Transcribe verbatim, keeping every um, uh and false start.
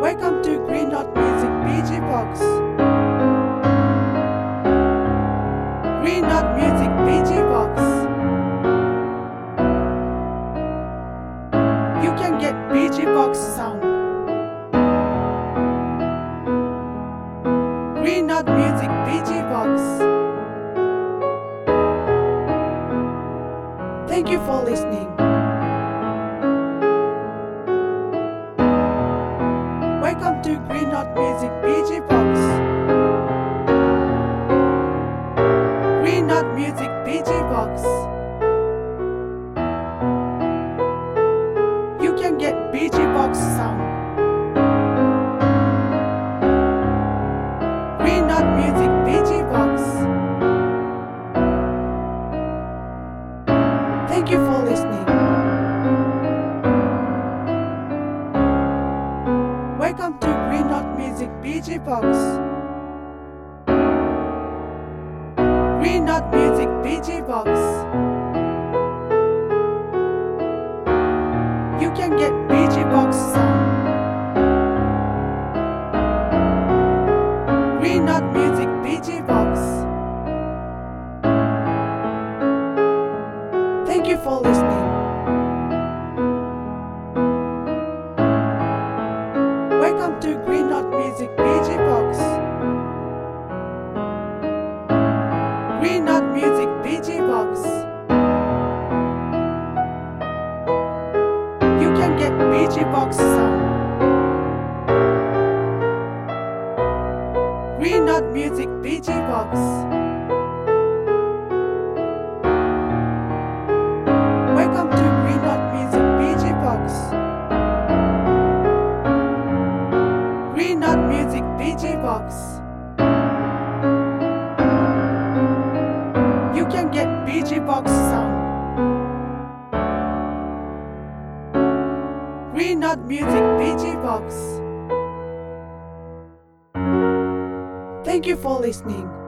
Welcome to Green Knot Music B G Box. Green Knot Music B G Box. You can get B G Box sound. Green Knot Music B G Box. Thank you for listening. Welcome to Green Knot Music B G Box. Green Knot Music B G Box. You can get B G Box sound. Green Knot Music B G Box. Thank you for listening. Welcome to Green Knot Music B G Box. Green Knot Music B G Box. You can get B G Box sound. Green Knot Music B G Box. Thank you for listening. Welcome to Green Knot Music B G Box. Green Knot Music B G Box. You can get B G Box sound. Green Knot Music B G Box. Welcome to Green Knot Music B G Box. Green Knot Music B G Box. You can get B G Box sound. Green Knot Music B G Box. Thank you for listening.